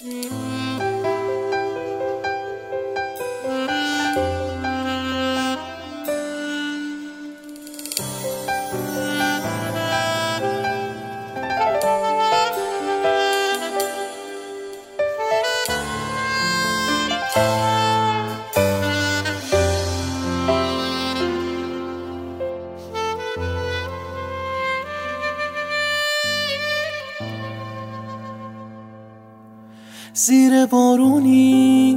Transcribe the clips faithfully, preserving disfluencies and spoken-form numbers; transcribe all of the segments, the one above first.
زیر بارونی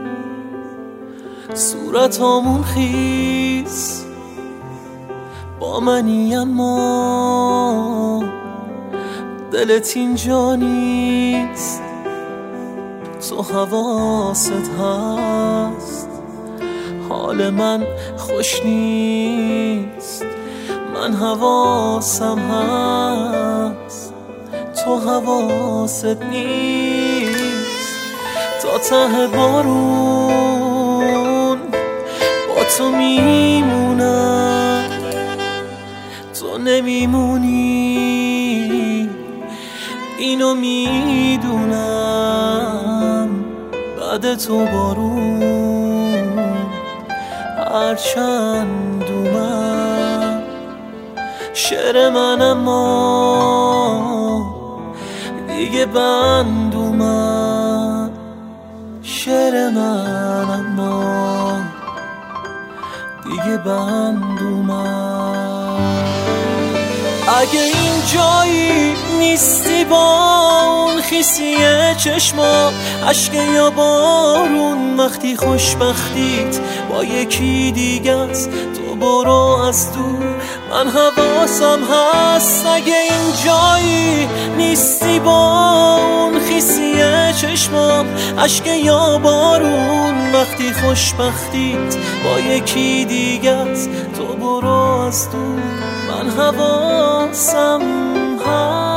صورتامون خیس با منی، اما دلت اینجا نیست. تو حواست هست حال من خوش نیست، من حواسم هست تو حواست نیست. تا ته بارون با تو میمونم، تو نمیمونی اینو میدونم. بعد تو بارون هرچند اومد شعر من، اما دیگه بند اومد شعر من، اما دیگه بند اومد. اگه این جایی نیستی با اون خیسی چشما، اشک یا بارون وقتی خوشبختیت با یکی دیگه است، تو برو از دور من حواسم هست. اگه این جایی نیستی با اون خیسی چشما، اشک یا بارون وقتی خوشبختیت با یکی دیگه است، تو برو از دور من حواسم هست.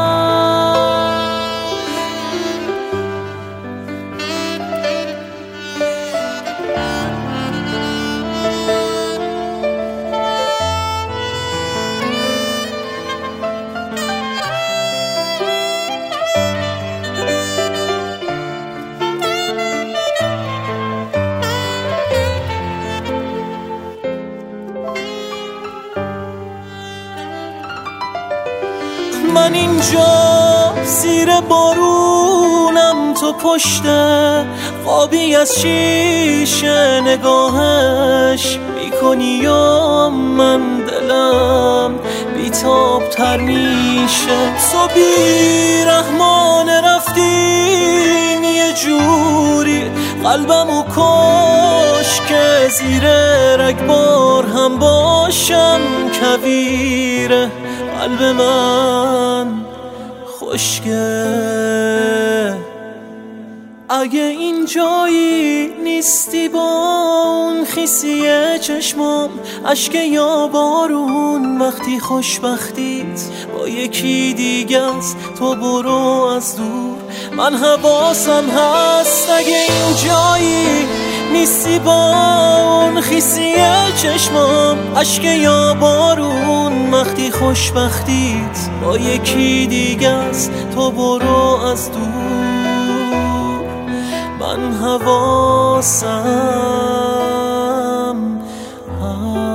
من اینجا زیر بارونم، تو پشت خوابی از شیشه نگاهش میکنی یا من دلم بیتاب تر میشه. تو بی رحمانه رفتین یه جوری قلبمو کش که زیر رگبار هم باشم کویره. قلب من خشکه. اگه این جایی نیستی با اون خیسی چشمام، اشک یا بارون وقتی خوشبختیت با یکی دیگه است، تو برو از دور من حواسم هست. اگه این جایی نیستی با اون خیسی چشمام، اشک یا بارون وقتی خوشبختیت با یکی دیگه است، تو برو از دور من حواسم هست.